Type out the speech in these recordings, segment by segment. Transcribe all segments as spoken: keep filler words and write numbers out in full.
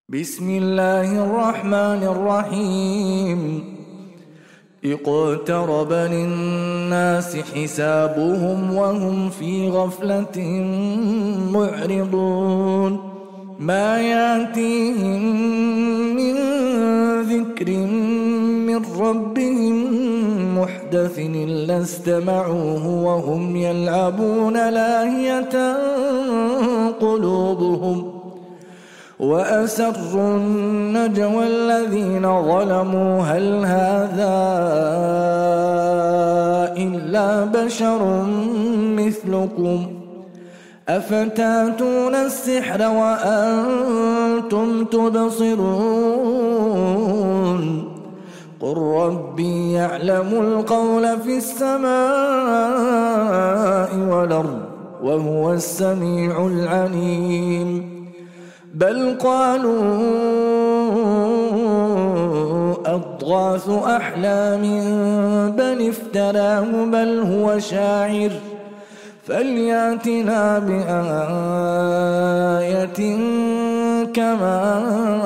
بسم الله الرحمن الرحيم اقترب للناس حسابهم وهم في غفلة معرضون ما يأتيهم من ذكر من ربهم محدث إلا استمعوه وهم يلعبون لاهية قلوبهم وأسروا النجوى الذين ظلموا هل هذا إلا بشر مثلكم أفتاتون السحر وأنتم تبصرون قل ربي يعلم القول في السماء والأرض وهو السميع العليم بل قالوا أضغاث أحلام بل افتراه بل هو شاعر فلياتنا بآية كما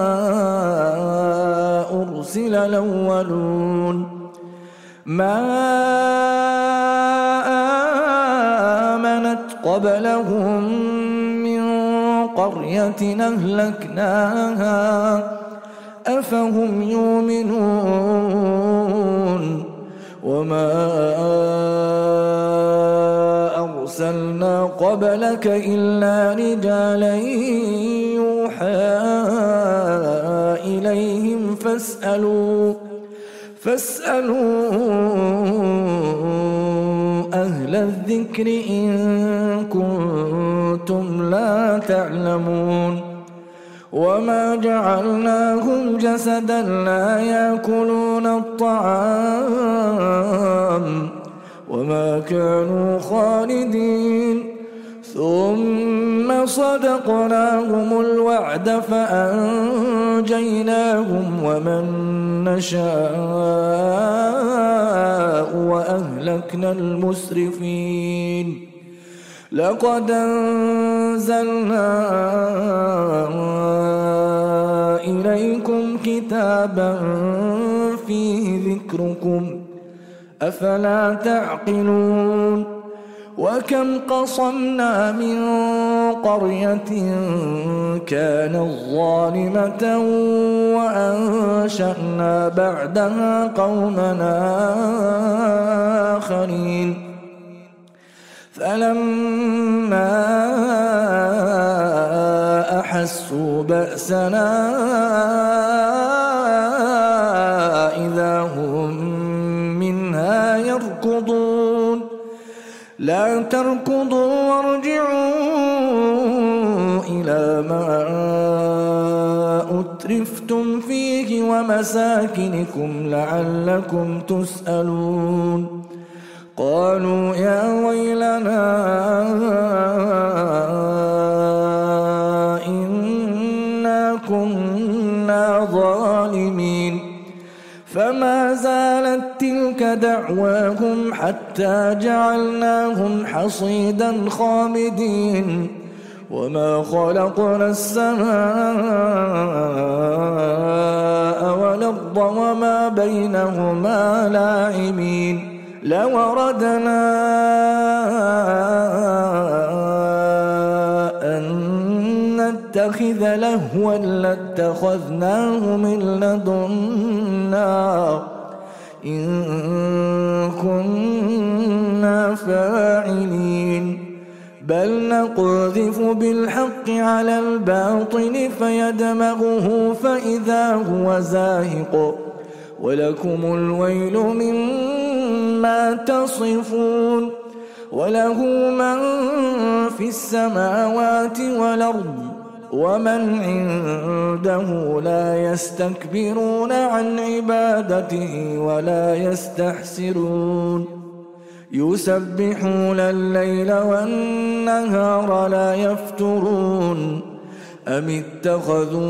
أرسل الأولون ما آمنت قبلهم قرية أهلكناها أفهم يؤمنون وما أرسلنا قبلك إلا رجالا يوحى إليهم فاسألوا فاسألوا أهل الذكر إن كنتم لا تعلمون وما جعلناهم جسدا لا يأكلون الطعام وما كانوا خالدين ثم صدقناهم الوعد فأنجيناهم ومن نشاء وأهلكنا المسرفين لقد أنزلنا إليكم كتابا فيه ذكركم أفلا تعقلون وكم قصمنا من قرية كانت ظالمة وأنشأنا بعدها قومنا آخرين فلما أحسوا بأسنا إذا هم منها يركضون لا تركضوا وارجعوا إلى ما أترفتم فيه ومساكنكم لعلكم تسألون قالوا يا ويلنا إنا كنا ظالمين فما زالت تلك دعواهم حتى جعلناهم حصيدا خامدين وما خلقنا السماء والأرض وما بينهما لاعبين لو أردنا أن نتخذ لهوا لاتخذناه من لدنا إن كنا فاعلين بل نقذف بالحق على الباطل فيدمغه فإذا هو زاهق ولكم الويل مما تصفون وله من في السماوات والأرض ومن عنده لا يستكبرون عن عبادته ولا يستحسرون يسبحون الليل والنهار لا يفترون أم اتخذوا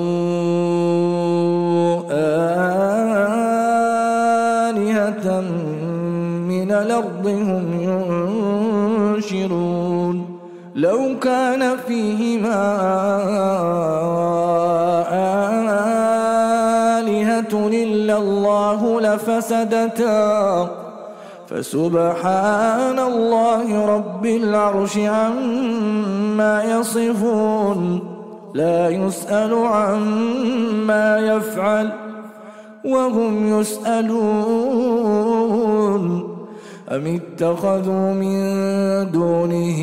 آلهة من الأرض هم ينشرون لو كان فيهما الله لفسدتا فسبحان الله رب العرش عما يصفون لا يسأل عما يفعل وهم يسألون أم اتخذوا من دونه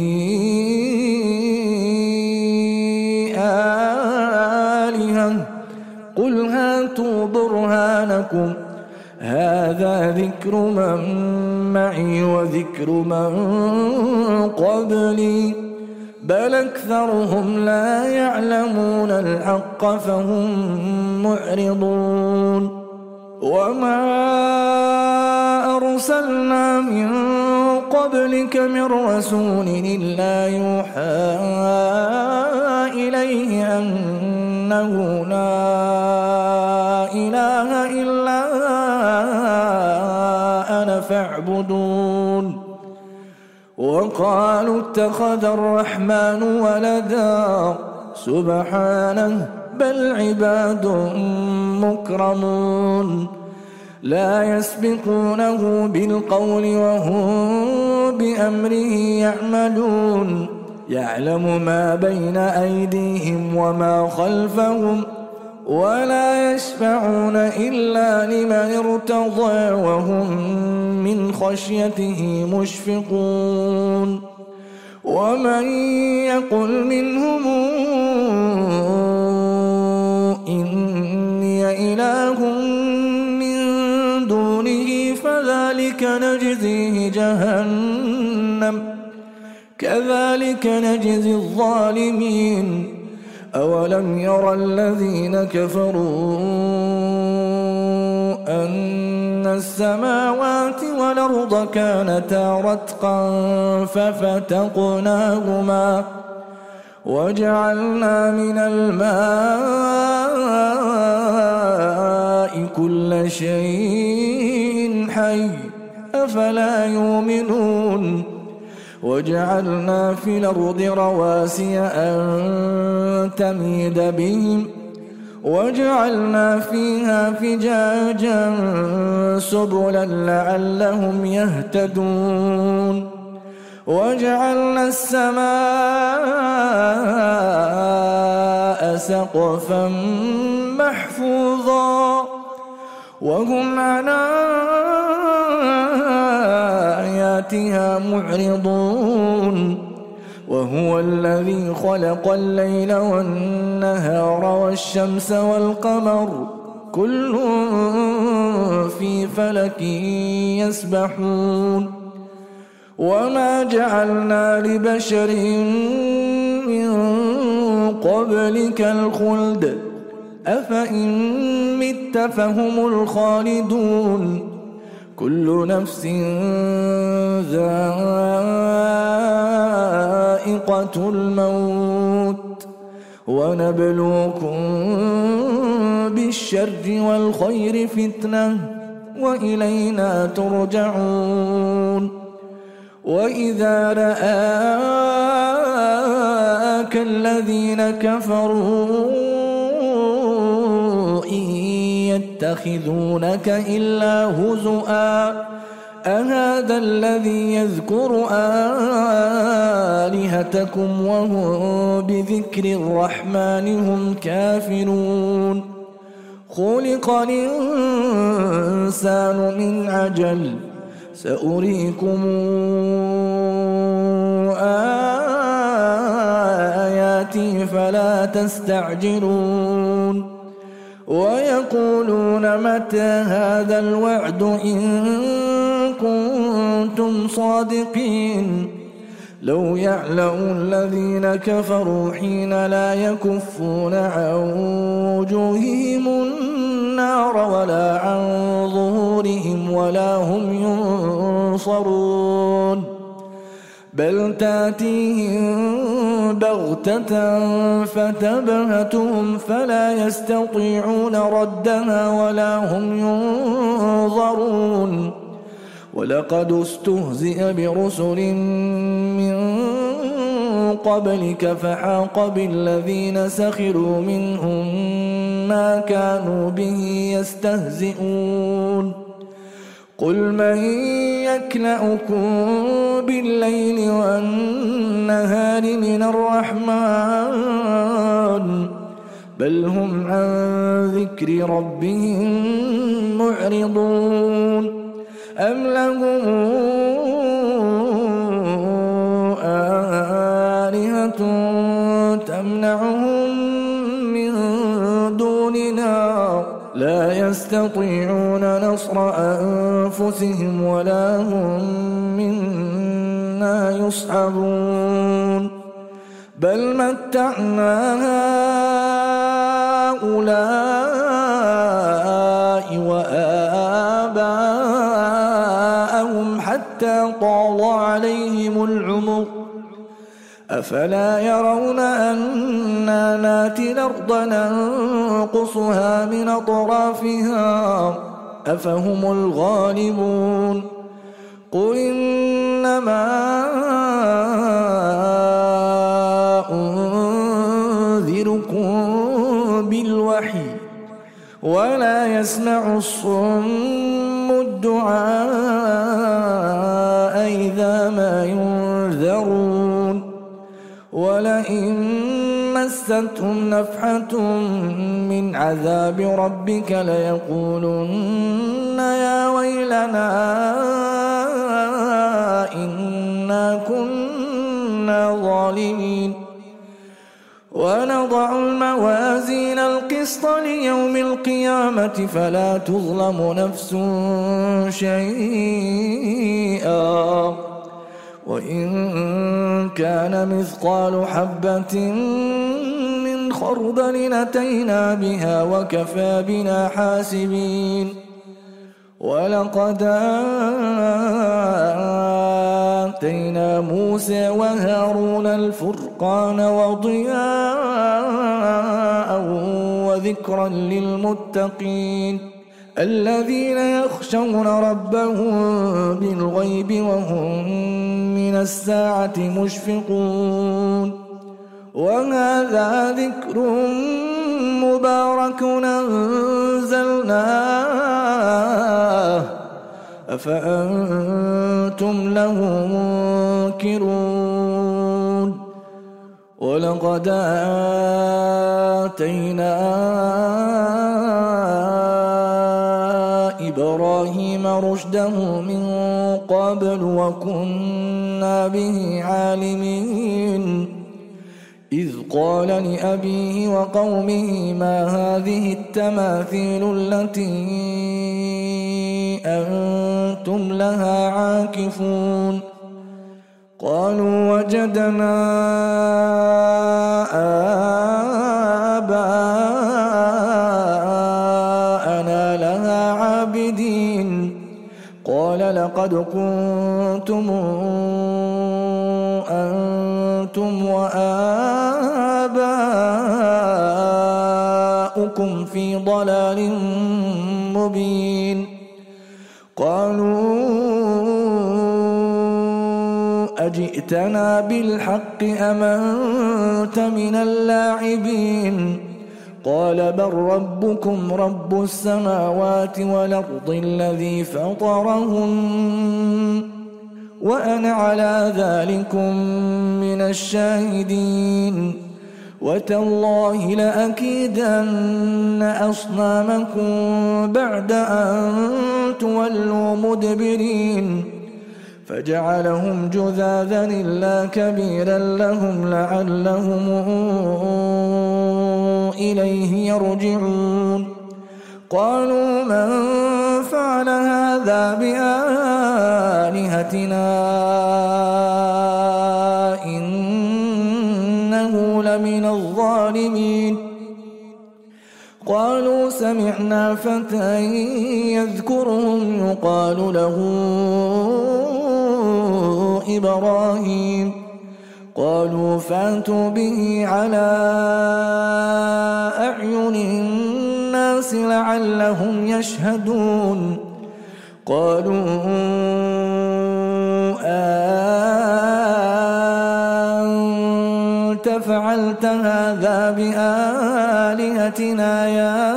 آلهة قل هاتوا برهانكم هذا ذكر من معي وذكر من قبلي بل أكثرهم لا يعلمون الحق فهم معرضون وما أرسلنا من قبلك من رسول إلا يوحى إليه أنه لا إله إلا أنا فاعبدون وقالوا اتخذ الرحمن ولدا سبحانه بل عباد مكرمون لا يسبقونه بالقول وهم بأمره يعملون يعلم ما بين أيديهم وما خلفهم ولا يشفعون إلا لمن ارتضى وهم من خشيته مشفقون ومن يقل منهم إني إله من دونه فذلك نجزيه جهنم كذلك نجزي الظالمين أولم يرى الذين كفروا أن السماوات والأرض كانتا رتقا ففتقناهما وجعلنا من الماء كل شيء حي أفلا يؤمنون وجعلنا في الأرض رواسي أن تميد بهم وجعلنا فيها فجاجا سبلا لعلهم يهتدون وجعلنا السماء سقفا محفوظا وهم عن آياتها معرضون وهو الذي خلق الليل والنهار والشمس والقمر كل في فلك يسبحون وما جعلنا لبشر من قبلك الخلد أفإن مت فهم الخالدون كل نفس ذائقة الموت ونبلوكم بالشر والخير فتنة وإلينا ترجعون وإذا رآك الذين كفروا يتخذونك إلا هزؤا أهذا الذي يذكر آلهتكم وهم بذكر الرحمن هم كافرون خلق الإنسان من عجل سأريكم آياتي فلا تستعجلون ويقولون متى هذا الوعد إن كنتم صادقين لو يعلم الذين كفروا حين لا يكفون عن وجوههم النار ولا عن ظهورهم ولا هم ينصرون بل تاتيهم بغتة فتبهتهم فلا يستطيعون ردها ولا هم ينظرون ولقد استهزئ برسل من قبلك فحاق بالذين سخروا منهم ما كانوا به يستهزئون قل من يكلأكم بالليل والنهار من الرحمن بل هم عن ذكر ربهم معرضون أم لهم آلهة تمنعهم من دوننا لا يستطيعون نصر أنفسهم ولا هم منا يصحبون بل متعنا هؤلاء وآباءهم حتى طال عليهم العمر أفلا يرون أنا ناتي الأرض ننقصها من أطرافها أفهم الغالبون قل إنما أنذركم بالوحي ولا يسمع الصم الدعاء إذا ما ينذرون ولئن مستهم نفحة من عذاب ربك ليقولن يا ويلنا إنا كنا ظالمين ونضع الموازين القسط ليوم القيامة فلا تظلم نفس شيئا وإن كان مثقال حبة من خردل أتينا بها وكفى بنا حاسبين ولقد آتينا موسى وهارون الفرقان وضياء وذكرا للمتقين الذين يخشون ربهم بالغيب وهم من الساعة مشفقون وهذا ذكر مبارك أنزلناه أفأنتم له منكرون ولقد آتينا إبراهيم رشده من قبل وكنا به عالمين إذ قال لأبيه وقومه ما هذه التماثيل التي أنتم لها عاكفون قالوا وجدنا آباءنا لها عابدين قال لقد كنتم أنتم وآباؤكم في ضلال مبين قالوا أجئتنا بالحق أم أنت من اللاعبين قال بل ربكم رب السماوات والأرض الذي فطرهن وأنا على ذلكم من الشاهدين وتالله لأكيدن أصنامكم بعد أن تولوا مدبرين فجعلهم جذاذا إلا كبيرا لهم لعلهم إليه يرجعون قالوا من فعل هذا بآلهتنا إنه لمن الظالمين قالوا سمعنا فتى يذكرهم يقال له إبراهيم قالوا فاتوا به على أعين الناس لعلهم يشهدون قالوا أنت فعلت هذا بآلهتنا يا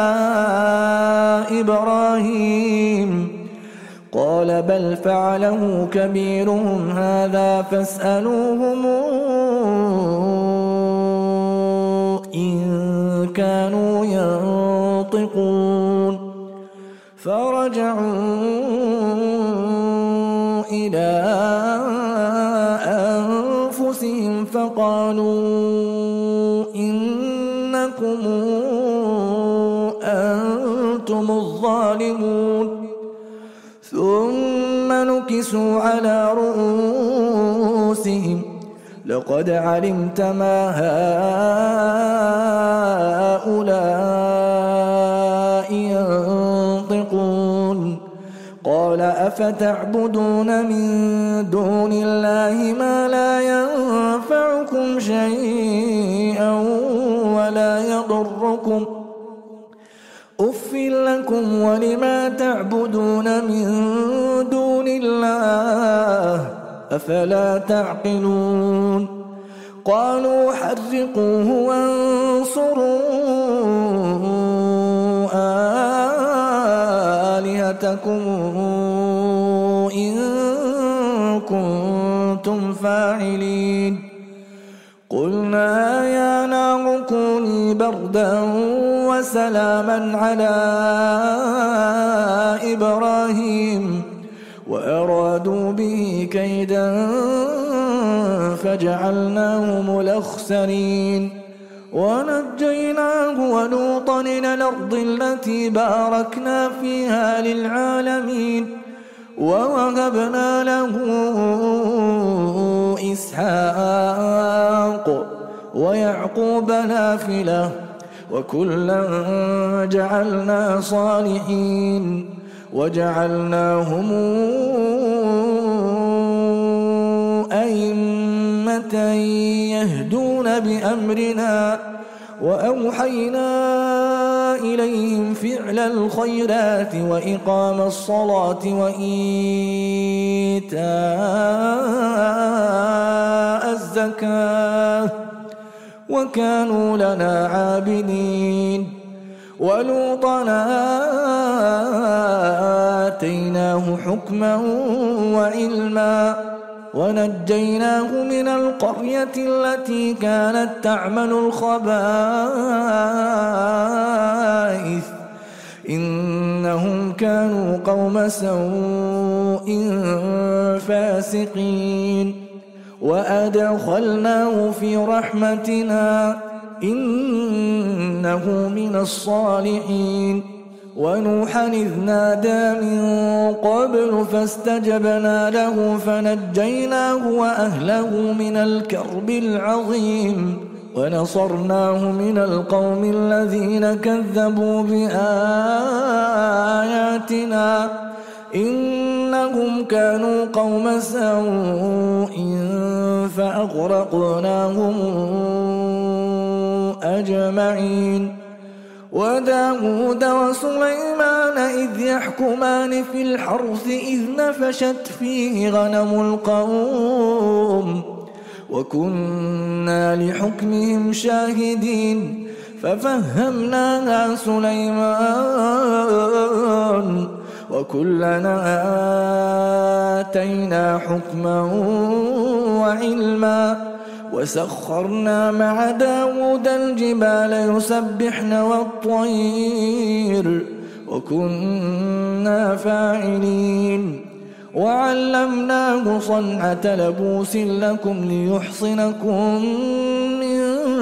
إبراهيم؟ قال بل فعله كبيرهم هذا فاسألوهم إن كانوا ينطقون. فرجعوا إلى أنفسهم فقالوا إنكم أنتم الظالمون. ثم نكسوا على رؤوسهم لقد علمت ما هؤلاء ينطقون. قال أفتعبدون من دون الله ما لا ينفعكم شيئا ولا يضركم أف لكم ولما تعبدون من دون الله أفلا تعقلون. قالوا حرقوه وانصروا آلهتكم إن كنتم فاعلين. قلنا يا نار كوني بردا وسلاما على إبراهيم وأرادوا به كيدا فجعلناهم الأخسرين. ونجيناه ولوطا إلى الأرض التي باركنا فيها للعالمين ووهبنا له إسحاق ويعقوب نافلة وكلا جعلنا صالحين وجعلناهم أئمة يهدون بأمرنا وأوحينا إليهم فعل الخيرات وإقام الصلاة وإيتاء الزكاة وكانوا لنا عابدين. ولوطا آتيناه حكما وعلما ونجيناه من القرية التي كانت تعمل الخبائث إنهم كانوا قوم سوء فاسقين. وأدخلناه في رحمتنا إنه من الصالحين. ونوحا إذ نادى من قبل فاستجبنا له فنجيناه وأهله من الكرب العظيم ونصرناه من القوم الذين كذبوا بآياتنا إنهم كانوا قوم سوء فأغرقناهم أجمعين. وداود وسليمان إذ يحكمان في الحرث إذ نفشت فيه غنم القوم وكنا لحكمهم شاهدين ففهمناها سليمان وكلنا آتينا حكما وعلما وسخرنا مع داود الجبال يسبحن والطير وكنا فاعلين. وعلمناه صنعة لبوس لكم ليحصنكم من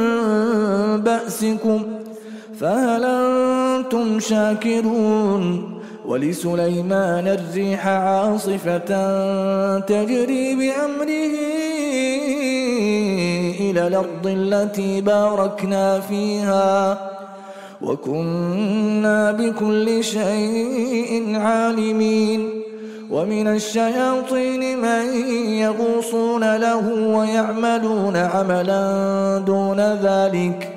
بأسكم فهل أنتم شاكرون. ولسليمان الريح عاصفة تجري بأمره إلى الأرض التي باركنا فيها وكنا بكل شيء عالمين. ومن الشياطين من يغوصون له ويعملون عملا دون ذلك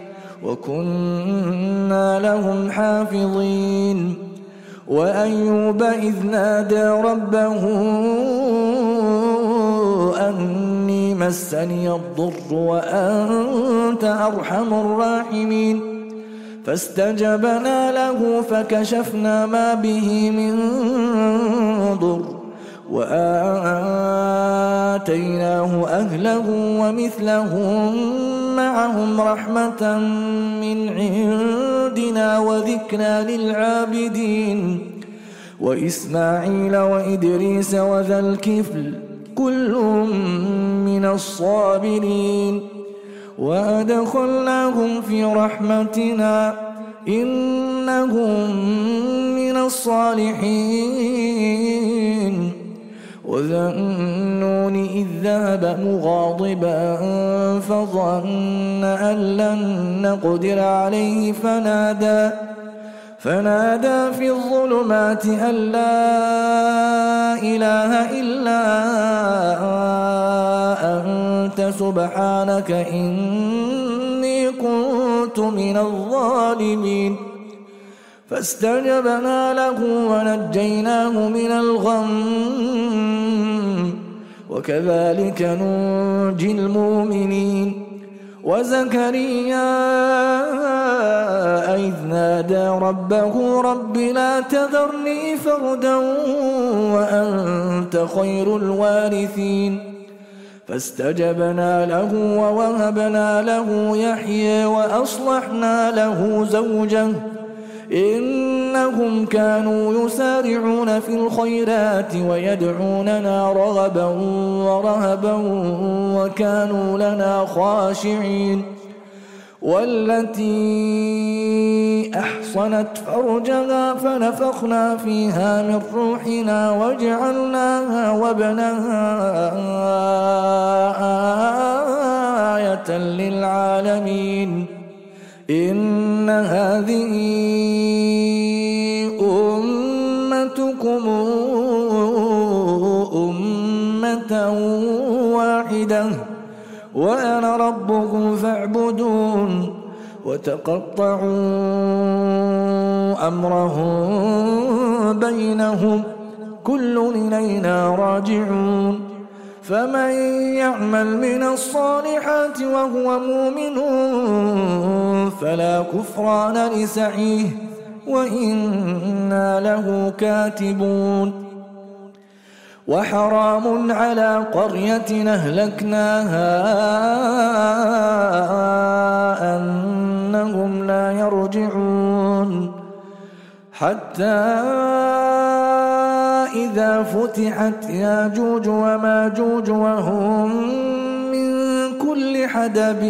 وكنا لهم حافظين. وأيوب إذ نادى ربه أني مسني الضر وأنت أرحم الراحمين فاستجبنا له فكشفنا ما به من ضر وآتيناه أهله ومثلهم معهم رحمة من عندنا وذكرى للعابدين وإسماعيل وإدريس وذا الكفل كل من الصابرين وأدخلناهم في رحمتنا إنهم من الصالحين وذا النون إذ ذهب مغاضبا فظن أن لن نقدر عليه فنادى فنادى في الظلمات أن لا إله إلا أنت سبحانك إني كنت من الظالمين فاستجبنا له ونجيناه من الغم وكذلك ننجي المؤمنين وزكريا إذ نادى ربه رب لا تذرني فردا وأنت خير الوارثين فاستجبنا له ووهبنا له يحيى وأصلحنا له زوجه إنهم كانوا يسارعون في الخيرات ويدعوننا رغبا ورهبا وكانوا لنا خاشعين والتي أحصنت فرجها فنفخنا فيها من روحنا وجعلناها وابنها آية للعالمين إن هذه أمتكم أمة واحدة وأنا ربكم فاعبدون وتقطعوا أمرهم بينهم كل إلينا راجعون فمن يعمل من الصالحات وهو مؤمن فلا كفران لسعيه وإنا له كاتبون وحرام على قرية أهلكناها أنهم لا يرجعون حتى إذا فتحت ياجوج وماجوج وهم من كل حدب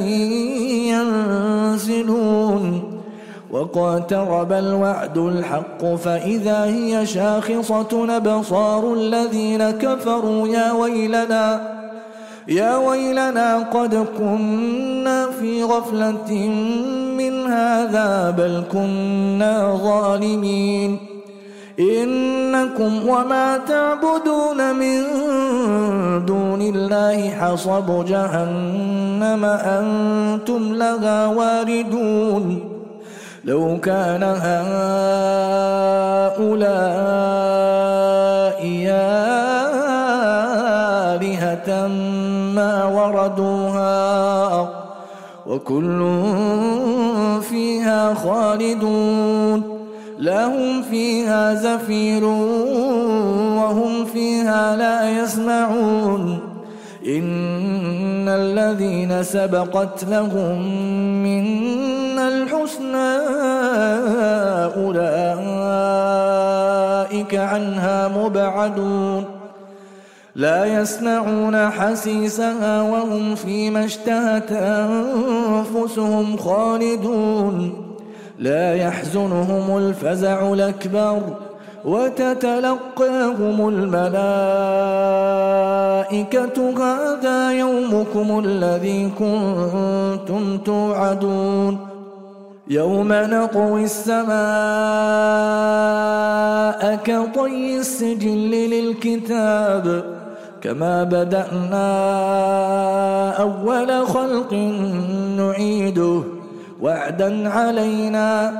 ينسلون واقترب الوعد الحق فإذا هي شاخصة أبصار الذين كفروا يا ويلنا يا ويلنا قد كنا في غفلة من هذا بل كنا ظالمين إنكم وما تعبدون من دون الله حصب جهنم أنتم لها واردون لو كان هؤلاء آلهة ما وردوها وكل فيها خالدون لهم فيها زفير وهم فيها لا يسمعون إن الذين سبقت لهم منا الحسنى أولئك عنها مبعدون لا يسمعون حسيسها وهم فيما اشتهت أنفسهم خالدون لا يحزنهم الفزع الأكبر وتتلقاهم الملائكة هذا يومكم الذي كنتم توعدون يوم نطوي السماء كطي السجل للكتاب كما بدأنا أول خلق نعيده وعدا علينا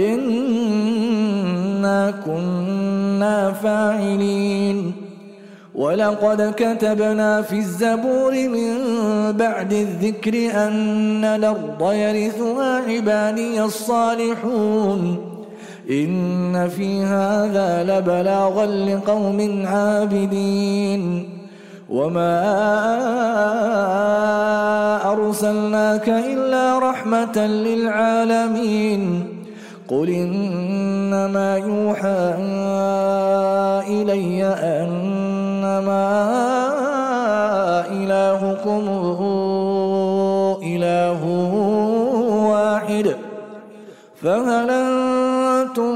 إنا كنا فاعلين ولقد كتبنا في الزبور من بعد الذكر أن الأرض يرثها عبادي الصالحون إن في هذا لبلاغا لقوم عابدين وما أرسلناك إلا رحمة للعالمين قل إنما يوحى إلي أنما إلهكم إله واحد فهل أنتم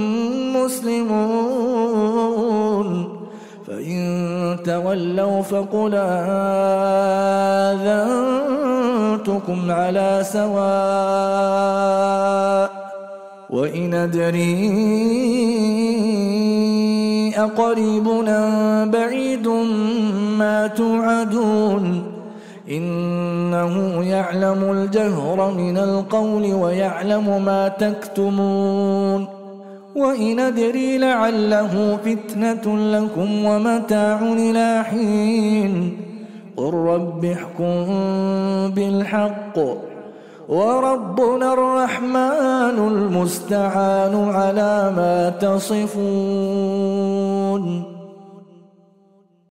مسلمون فإن تولوا فقل آذنتكم على سواء وإن أدري أقريب أم بعيد ما توعدون إنه يعلم الجهر من القول ويعلم ما تكتمون وإن أدري لعله فتنة لكم ومتاع إلى حين قل رب احكم بالحق وربنا الرحمن المستعان على ما تصفون.